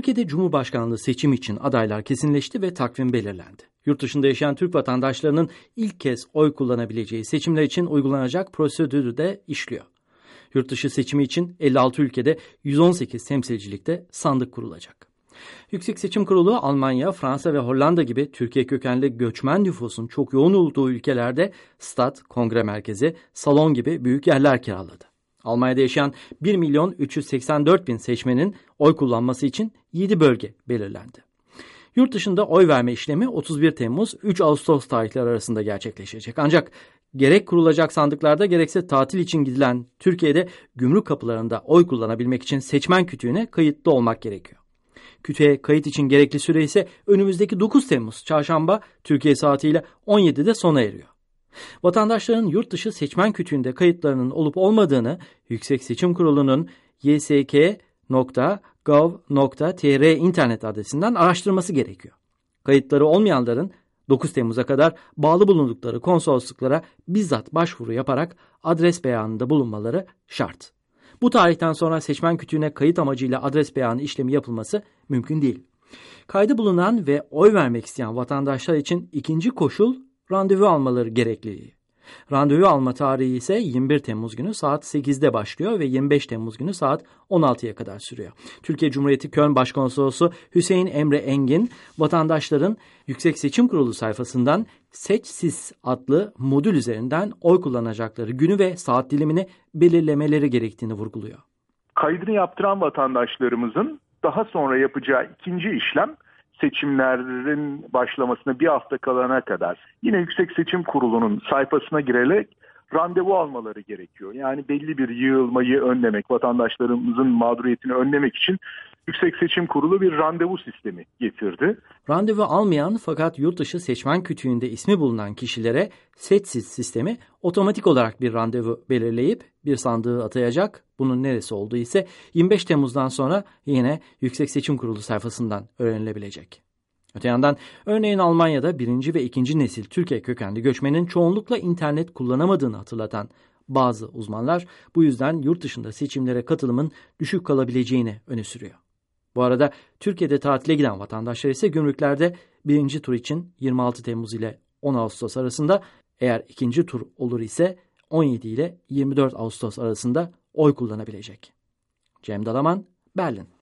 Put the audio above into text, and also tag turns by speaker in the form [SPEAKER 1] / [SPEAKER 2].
[SPEAKER 1] Türkiye'de Cumhurbaşkanlığı seçimi için adaylar kesinleşti ve takvim belirlendi. Yurt dışında yaşayan Türk vatandaşlarının ilk kez oy kullanabileceği seçimler için uygulanacak prosedürü de işliyor. Yurt dışı seçimi için 56 ülkede 118 temsilcilikte sandık kurulacak. Yüksek Seçim Kurulu Almanya, Fransa ve Hollanda gibi Türkiye kökenli göçmen nüfusun çok yoğun olduğu ülkelerde stat, kongre merkezi, salon gibi büyük yerler kiraladı. Almanya'da yaşayan 1.384.000 seçmenin oy kullanması için 7 bölge belirlendi. Yurt dışında oy verme işlemi 31 Temmuz 3 Ağustos tarihleri arasında gerçekleşecek. Ancak gerek kurulacak sandıklarda gerekse tatil için gidilen Türkiye'de gümrük kapılarında oy kullanabilmek için seçmen kütüğüne kayıtlı olmak gerekiyor. Kütüğe kayıt için gerekli süre ise önümüzdeki 9 Temmuz çarşamba Türkiye saatiyle 17'de sona eriyor. Vatandaşların yurt dışı seçmen kütüğünde kayıtlarının olup olmadığını Yüksek Seçim Kurulu'nun ysk.gov.tr internet adresinden araştırması gerekiyor. Kayıtları olmayanların 9 Temmuz'a kadar bağlı bulundukları konsolosluklara bizzat başvuru yaparak adres beyanında bulunmaları şart. Bu tarihten sonra seçmen kütüğüne kayıt amacıyla adres beyanı işlemi yapılması mümkün değil. Kaydı bulunan ve oy vermek isteyen vatandaşlar için ikinci koşul randevu almaları gerekliliği. Randevu alma tarihi ise 21 Temmuz günü saat 8'de başlıyor ve 25 Temmuz günü saat 16'ya kadar sürüyor. Türkiye Cumhuriyeti Köln Başkonsolosu Hüseyin Emre Engin, vatandaşların Yüksek Seçim Kurulu sayfasından Seçsiz adlı modül üzerinden oy kullanacakları günü ve saat dilimini belirlemeleri gerektiğini vurguluyor.
[SPEAKER 2] Kaydını yaptıran vatandaşlarımızın daha sonra yapacağı ikinci işlem, seçimlerin başlamasına bir hafta kalana kadar yine Yüksek Seçim Kurulu'nun sayfasına girerek randevu almaları gerekiyor. Yani belli bir yığılmayı önlemek, vatandaşlarımızın mağduriyetini önlemek için Yüksek Seçim Kurulu bir randevu sistemi getirdi.
[SPEAKER 1] Randevu almayan fakat yurt dışı seçmen kütüğünde ismi bulunan kişilere seçsiz sistemi otomatik olarak bir randevu belirleyip bir sandığı atayacak. Bunun neresi olduğu ise 25 Temmuz'dan sonra yine Yüksek Seçim Kurulu sayfasından öğrenilebilecek. Öte yandan örneğin Almanya'da 1. ve 2. nesil Türkiye kökenli göçmenin çoğunlukla internet kullanamadığını hatırlatan bazı uzmanlar bu yüzden yurt dışında seçimlere katılımın düşük kalabileceğini öne sürüyor. Bu arada Türkiye'de tatile giden vatandaşlar ise gümrüklerde 1. tur için 26 Temmuz ile 10 Ağustos arasında, eğer 2. tur olur ise 17 ile 24 Ağustos arasında oy kullanabilecek. Cem Dalaman, Berlin.